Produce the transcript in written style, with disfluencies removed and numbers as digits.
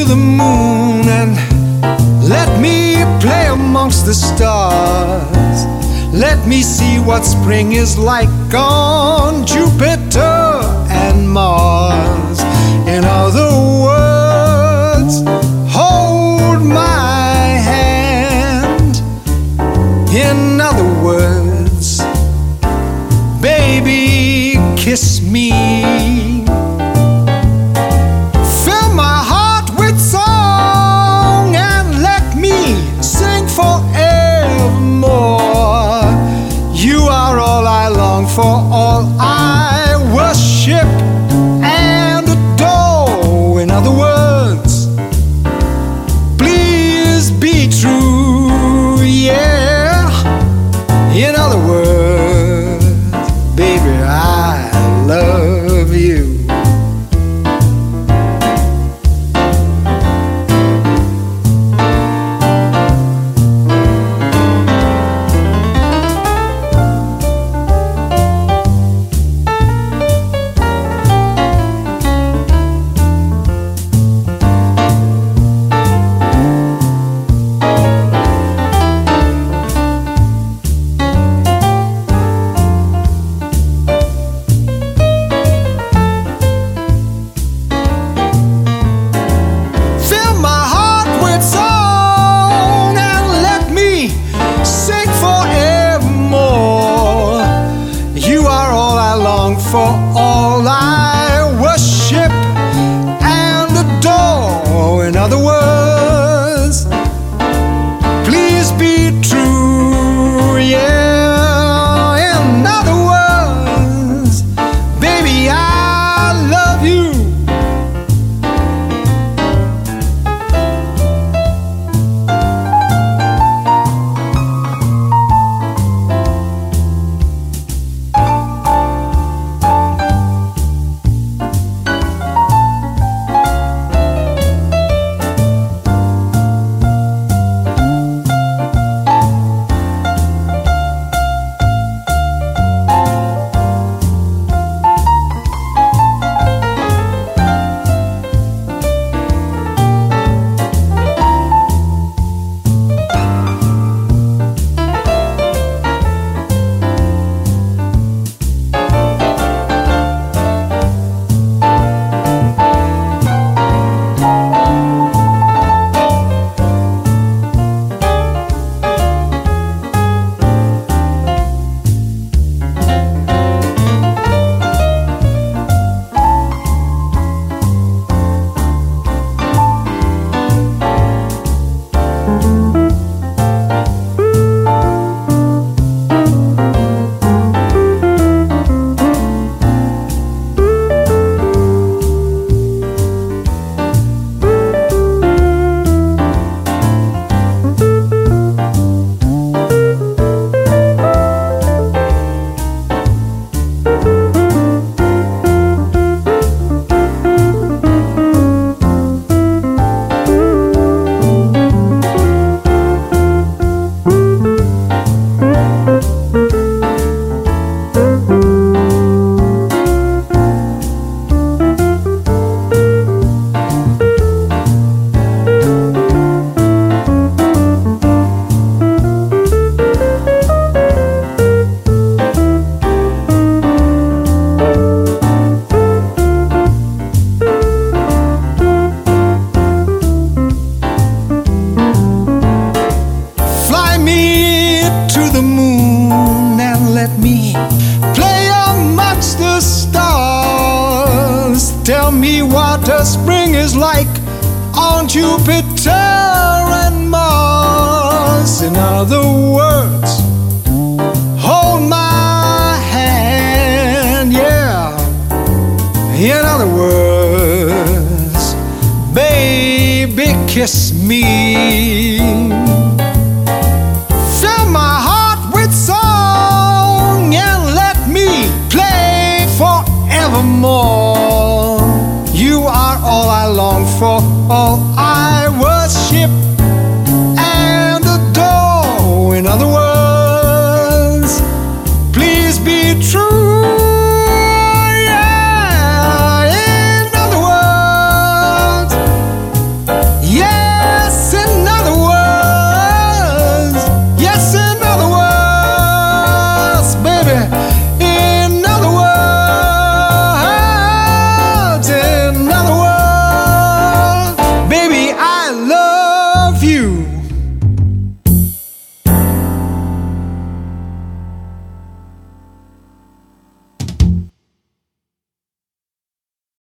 the moon and let me play amongst the stars. Let me see what spring is like on Jupiter and Mars. In other words, hold my hand. In other words, baby, kiss me. Fill my heart with song and let me sing forevermore. You are all I long for, all I worship and adore. In other words, please be true, yeah. In other words, baby, I love you. For all I worship and adore. In other words, please be true, yeah. In other words, baby, I love you. Tell me what a spring is like on Jupiter and Mars. In other words, hold my hand, yeah. In other words, baby, kiss me. Fill my heart with song and let me play forevermore.